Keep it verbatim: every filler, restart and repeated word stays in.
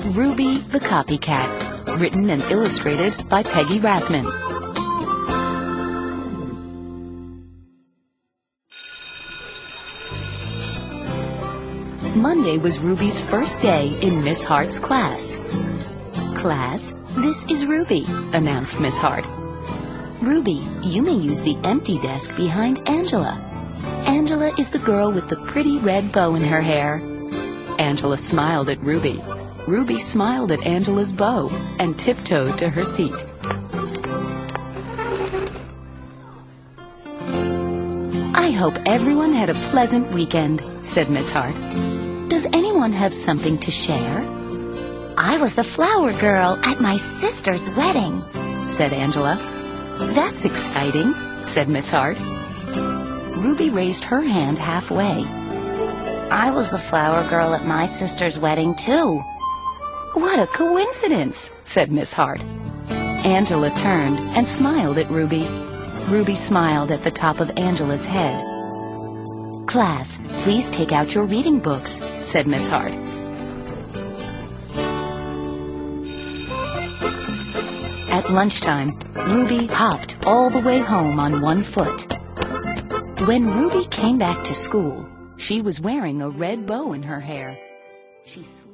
Ruby the Copycat, written and illustrated by Peggy Rathman. Monday was Ruby's first day in Miss Hart's class. "Class, this is Ruby," announced Miss Hart. "Ruby, you may use the empty desk behind Angela. Angela is the girl with the pretty red bow in her hair." Angela smiled at Ruby. Ruby smiled at Angela's bow and tiptoed to her seat. "I hope everyone had a pleasant weekend," said Miss Hart. "Does anyone have something to share?" "I was the flower girl at my sister's wedding," said Angela. "That's exciting," said Miss Hart. Ruby raised her hand halfway. "I was the flower girl at my sister's wedding, too." "What a coincidence," said Miss Hart. Angela turned and smiled at Ruby. Ruby smiled at the top of Angela's head. "Class, please take out your reading books," said Miss Hart. At lunchtime, Ruby hopped all the way home on one foot. When Ruby came back to school, she was wearing a red bow in her hair. She